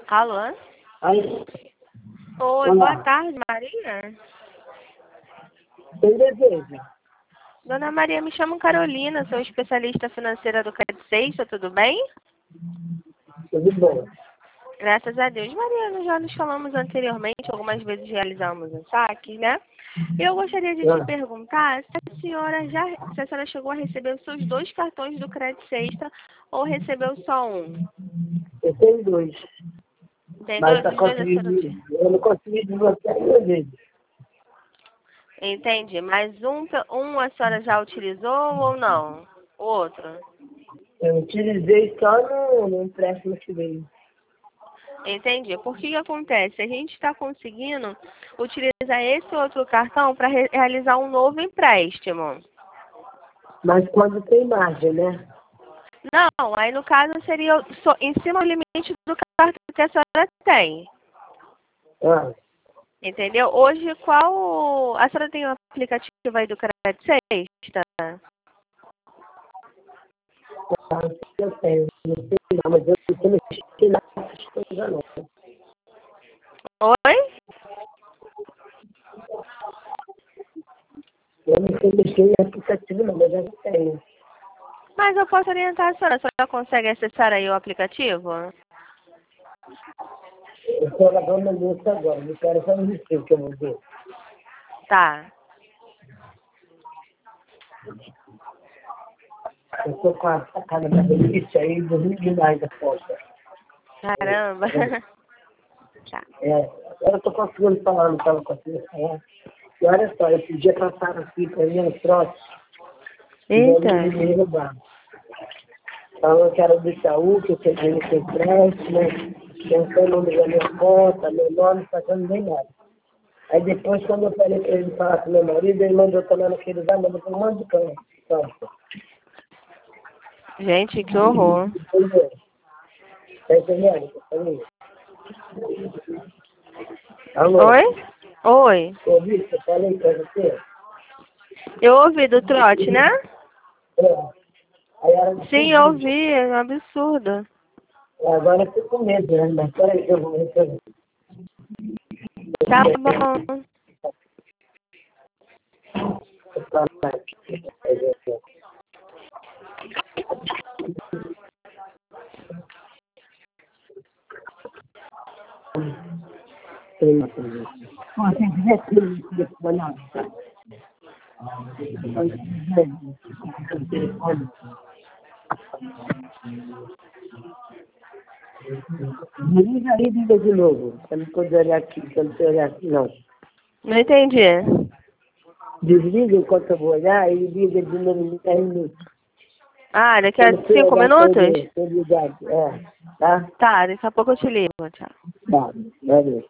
Alô? Aí, Oi, olá. boa tarde, Maria. Tem desejo? Dona Maria, me chamo Carolina, sou especialista financeira do Credit Sexta, tudo bem? Tudo bom. Graças a Deus. Maria, nós já nos falamos anteriormente, algumas vezes realizamos um saque, né? Eu gostaria de te Ah, perguntar se a senhora chegou a receber os seus 2 cartões do Credit Sexta ou recebeu só um. eu tenho dois, Tem mas dois? tá Os dois a senhora conseguindo. Eu não consegui desbloquear ainda vezes. Entendi. Mas um a senhora já utilizou ou não? O outro? Eu utilizei só no empréstimo que veio. Entendi. Por que que acontece? A gente está conseguindo utilizar esse outro cartão para realizar um novo empréstimo. Mas quando tem margem, né? Não, aí no caso seria só em cima do limite do cartão que a senhora tem. Ah, Entendeu? Hoje, qual. A senhora tem o aplicativo aí do Credit Sexta? eu tenho. Não sei não, mas eu não mexi nessas coisas não. Oi? Eu não sei mexer em aplicativo não, mas eu tenho. Mas eu posso orientar a senhora. A senhora consegue acessar aí o aplicativo? Eu estou lavando a louça agora. Eu quero só me dizer o que eu vou ver. Tá. Eu estou com a sacada da delícia aí, dormi demais da porta. Caramba. Tá. Agora eu estou conseguindo falar, não estava conseguindo falar. E olha só, eu podia passar aqui para mim um troço e daí Eita. ele me roubar. Então eu quero do Itaú, que eu peguei no seu empréstimo, não sei o nome da minha conta, meu nome, fazendo nem nada. Aí depois, quando eu falei para ele falar com meu marido, ele mandou tomar naquele lugar, mandou para um monte de cão. Gente, que horror. Entendeu? Tá entendendo? Alô? Oi? Oi. Ouvi? Eu falei para você? Eu ouvi do trote, né? É. Aí era Sim, eu despedido. ouvi. É um absurdo. Agora eu fico com medo, né? Mas peraí que eu vou resolver. Tá bom. Ó, tem que ver se ele telefone. Telefone. Liga aí, liga de novo. Eu não pode olhar aqui, eu não sei olhar aqui, não. Não entendi. Desliga enquanto eu vou olhar e liga de novo em 10 minutos. Ah, daqui a Quando você 5 olhar minutos? todo ligado. É, tá? Tá, daqui a pouco eu te ligo. Tchau. Tá, valeu.